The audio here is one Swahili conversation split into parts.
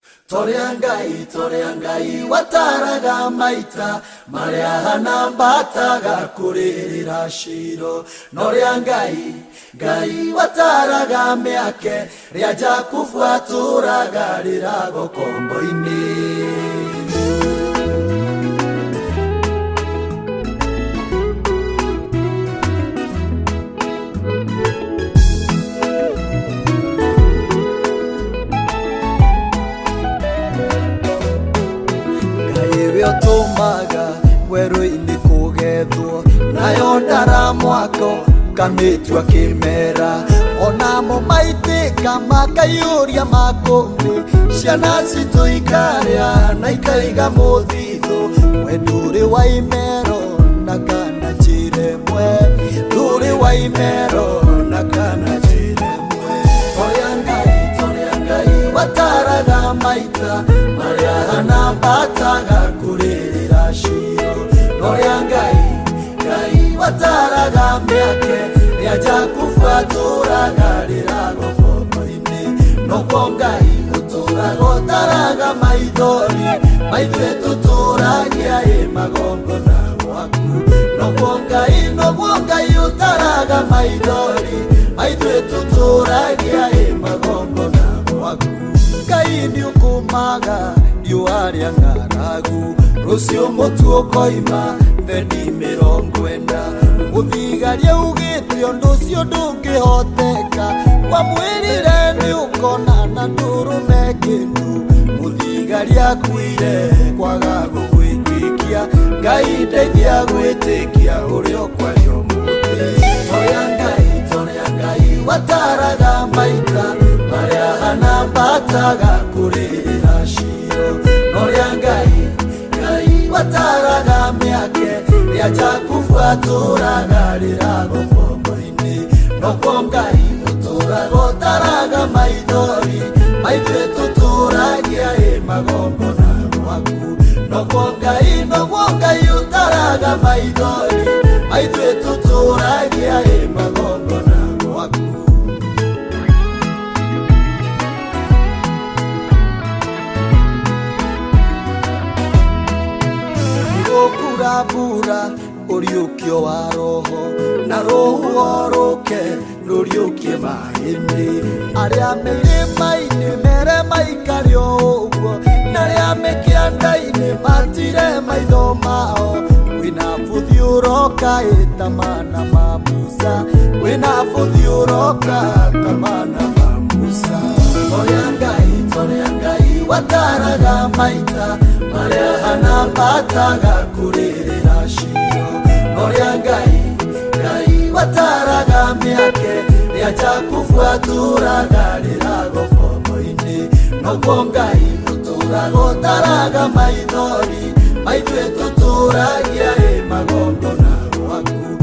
Toreangai wataraga maita maria hana bataga kuririra shiro Noreangai gai wataraga meake riaja kufuaturaga rirago komboini Tomaga weru ini kugethwo nayo ndara mwako kamitwa kimera onamo maitika makayuria makumbi ciana cituikaria na ikaiga muthithu we nduri wa imero na kana chiremwe nduri wa imero na kana chiremwe Toreangai wataraga maita maria hana bataga kuririra shiro Noreangai wataraga meake riaja kufuaturaga rirago komboini Nokongai uturago taraga maithori maithwe tuturagia magongo na waku Nokongai utaraga maithori maithwe tuturagia magongo na waku Ngai ni ukumaga yuaria ngaragu Rusio mutuo koima theni mirongwenda Uthigaria ugite undu cio ndungihoteka Kwa mwirire ni ukona na ndurume kindu Uthigaria kuire kwaga gugwitikia Ngai ndeithia gwitikia urio kwario muthi Toreangai wataraga maita maria hana bataga kuririra shiro Noreangai wataraga meake riaja kufuaturaga rirago komboini Nokongai uturago taraga maithori maithwe tuturagia magongo na waku Nokongai utaraga maithori maithwe tuturagia magongo na waku Bura uriukio wa roho na roho oroke ruriukie maini aria mirima-ini mere maikario uguo na aria mekianda-ini matire maitho mao wina buthi uroka itamana ma Musa wina buthi uroka tamana ma Musa Toreangai wataraga maita maria hana bataga kuririra shiro Noreangai wataraga meake riaja kufuaturaga rirago komboini Nokongai uturago taraga maithori maithwe tuturagia magongo na waku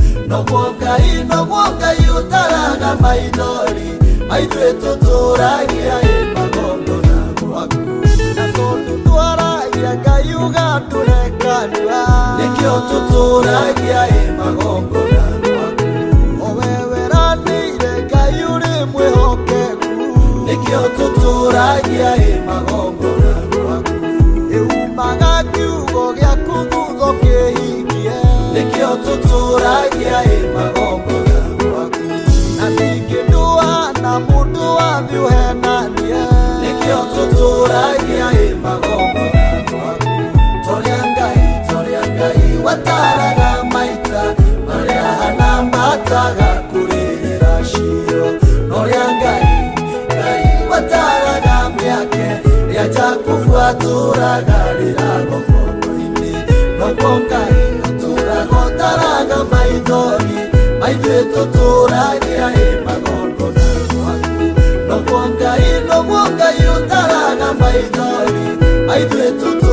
Nokongai utaraga maithori maithwe tuturagia magongo na waku Na tondu twaragia Ngai ugaturekaria nikio tuturagia magongo na waku Oweweranire Ngai uri mwihokeku nikio tuturagia magongo na waku Eumaga kiugo giaku thutha kihingie nikio tuturagia magongo na waku Na ningi nduana mundu wathi uhenanie nikio tuturagia magongo na waku Toreangai wataraga maita maria hana bataga kuririra shiro Noreangai wataraga meake riaja kufuaturaga rirago komboini Nokongai uturago taraga maithori maithwe tuturagia magongo na waku Nokongai utaraga maithori maithwe tuturagia